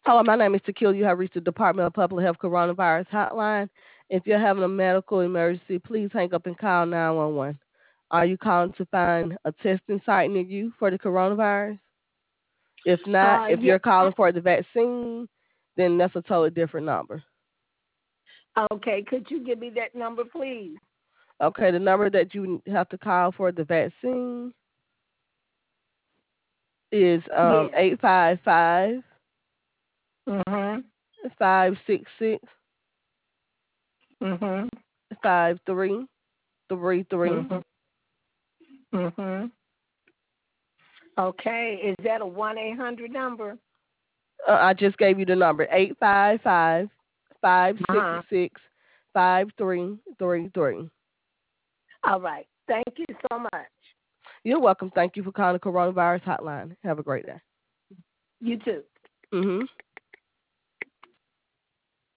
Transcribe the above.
Hello, my name is Tequila. You have reached the Department of Public Health Coronavirus Hotline. If you're having a medical emergency, please hang up and call 911. Are you calling to find a testing site near you for the coronavirus? If not, if Yeah. you're calling for the vaccine, then that's a totally different number. Okay. Could you give me that number, please? Okay, the number that you have to call for the vaccine is Yes. 855 Mhm. 566 Mhm. 5333. Mhm. Mhm. Okay. Is that a 1-800 number? I just gave you the number 855 Uh huh. 566 5333. All right. Thank you so much. You're welcome. Thank you for calling the coronavirus hotline. Have a great day. You too. Mhm.